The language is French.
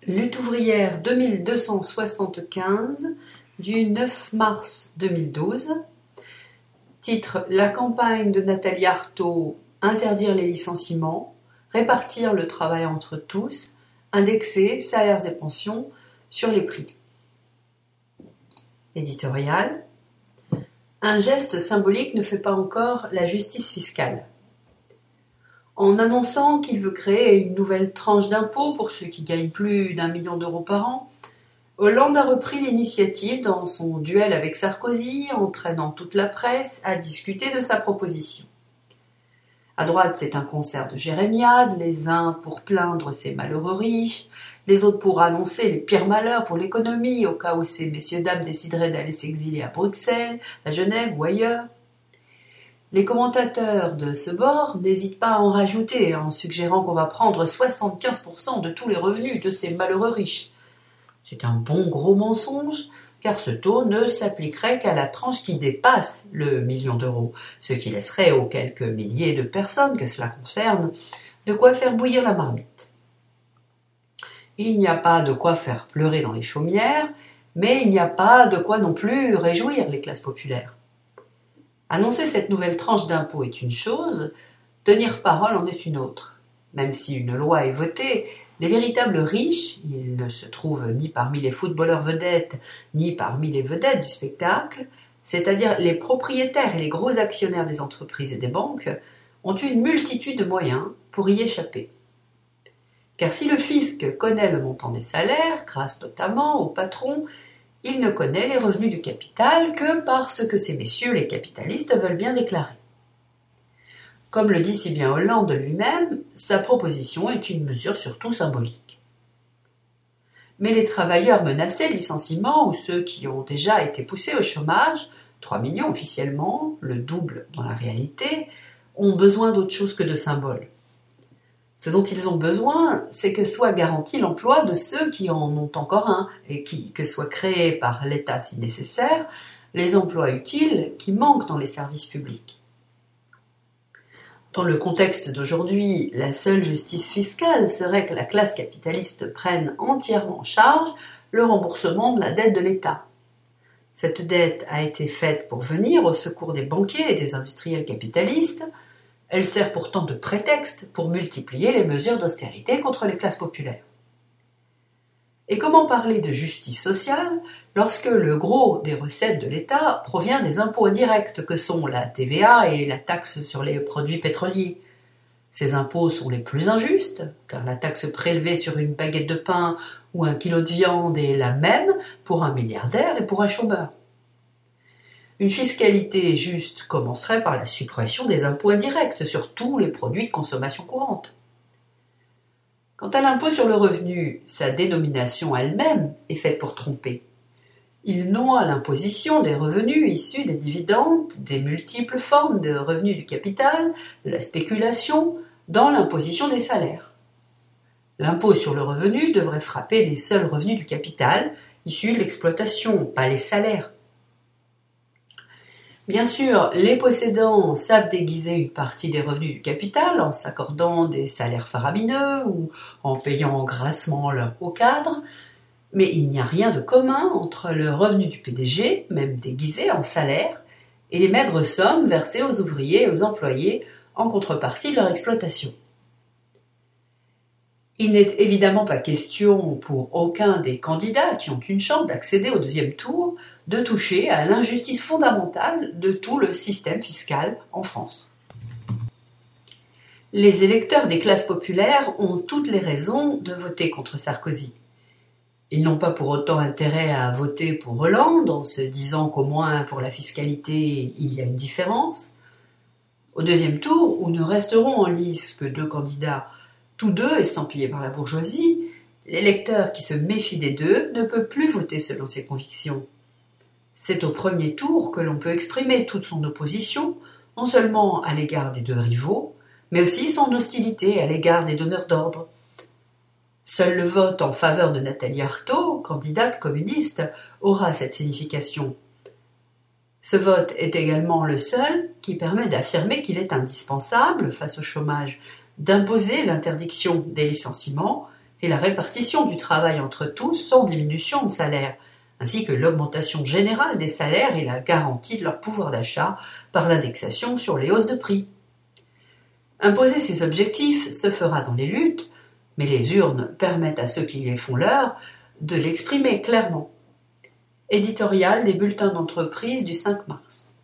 Lutte ouvrière 2275 du 9 mars 2012. Titre: La campagne de Nathalie Arthaud, interdire les licenciements, répartir le travail entre tous, indexer salaires et pensions sur les prix. Éditorial. Un geste symbolique ne fait pas encore la justice fiscale. En annonçant qu'il veut créer une nouvelle tranche d'impôt pour ceux qui gagnent plus d'1 million d'euros par an, Hollande a repris l'initiative dans son duel avec Sarkozy, entraînant toute la presse à discuter de sa proposition. À droite, c'est un concert de jérémiades, les uns pour plaindre ces malheureux riches, les autres pour annoncer les pires malheurs pour l'économie au cas où ces messieurs-dames décideraient d'aller s'exiler à Bruxelles, à Genève ou ailleurs. Les commentateurs de ce bord n'hésitent pas à en rajouter en suggérant qu'on va prendre 75% de tous les revenus de ces malheureux riches. C'est un bon gros mensonge, car ce taux ne s'appliquerait qu'à la tranche qui dépasse le million d'euros, ce qui laisserait aux quelques milliers de personnes que cela concerne de quoi faire bouillir la marmite. Il n'y a pas de quoi faire pleurer dans les chaumières, mais il n'y a pas de quoi non plus réjouir les classes populaires. Annoncer cette nouvelle tranche d'impôt est une chose, tenir parole en est une autre. Même si une loi est votée, les véritables riches, ils ne se trouvent ni parmi les footballeurs vedettes, ni parmi les vedettes du spectacle, c'est-à-dire les propriétaires et les gros actionnaires des entreprises et des banques, ont une multitude de moyens pour y échapper. Car si le fisc connaît le montant des salaires, grâce notamment aux patrons, il ne connaît les revenus du capital que parce que ces messieurs les capitalistes veulent bien déclarer. Comme le dit si bien Hollande lui-même, sa proposition est une mesure surtout symbolique. Mais les travailleurs menacés de licenciement ou ceux qui ont déjà été poussés au chômage, 3 millions officiellement, le double dans la réalité, ont besoin d'autre chose que de symboles. Ce dont ils ont besoin, c'est que soit garanti l'emploi de ceux qui en ont encore un et que soient créés par l'État si nécessaire les emplois utiles qui manquent dans les services publics. Dans le contexte d'aujourd'hui, la seule justice fiscale serait que la classe capitaliste prenne entièrement en charge le remboursement de la dette de l'État. Cette dette a été faite pour venir au secours des banquiers et des industriels capitalistes. Elle sert pourtant de prétexte pour multiplier les mesures d'austérité contre les classes populaires. Et comment parler de justice sociale lorsque le gros des recettes de l'État provient des impôts indirects que sont la TVA et la taxe sur les produits pétroliers? Ces impôts sont les plus injustes, car la taxe prélevée sur une baguette de pain ou un kilo de viande est la même pour un milliardaire et pour un chômeur. Une fiscalité juste commencerait par la suppression des impôts indirects sur tous les produits de consommation courante. Quant à l'impôt sur le revenu, sa dénomination elle-même est faite pour tromper. Il noie l'imposition des revenus issus des dividendes, des multiples formes de revenus du capital, de la spéculation, dans l'imposition des salaires. L'impôt sur le revenu devrait frapper les seuls revenus du capital, issus de l'exploitation, pas les salaires. Bien sûr, les possédants savent déguiser une partie des revenus du capital en s'accordant des salaires faramineux ou en payant grassement leurs hauts cadres, mais il n'y a rien de commun entre le revenu du PDG, même déguisé en salaire, et les maigres sommes versées aux ouvriers et aux employés en contrepartie de leur exploitation. Il n'est évidemment pas question pour aucun des candidats qui ont une chance d'accéder au deuxième tour de toucher à l'injustice fondamentale de tout le système fiscal en France. Les électeurs des classes populaires ont toutes les raisons de voter contre Sarkozy. Ils n'ont pas pour autant intérêt à voter pour Hollande en se disant qu'au moins pour la fiscalité il y a une différence. Au deuxième tour, où ne resteront en lice que 2 candidats, tous 2 estampillés par la bourgeoisie, l'électeur qui se méfie des 2 ne peut plus voter selon ses convictions. C'est au premier tour que l'on peut exprimer toute son opposition, non seulement à l'égard des 2 rivaux, mais aussi son hostilité à l'égard des donneurs d'ordre. Seul le vote en faveur de Nathalie Arthaud, candidate communiste, aura cette signification. Ce vote est également le seul qui permet d'affirmer qu'il est indispensable, face au chômage, d'imposer l'interdiction des licenciements et la répartition du travail entre tous sans diminution de salaire, ainsi que l'augmentation générale des salaires et la garantie de leur pouvoir d'achat par l'indexation sur les hausses de prix. Imposer ces objectifs se fera dans les luttes, mais les urnes permettent à ceux qui les font leur de l'exprimer clairement. Éditorial des bulletins d'entreprise du 5 mars.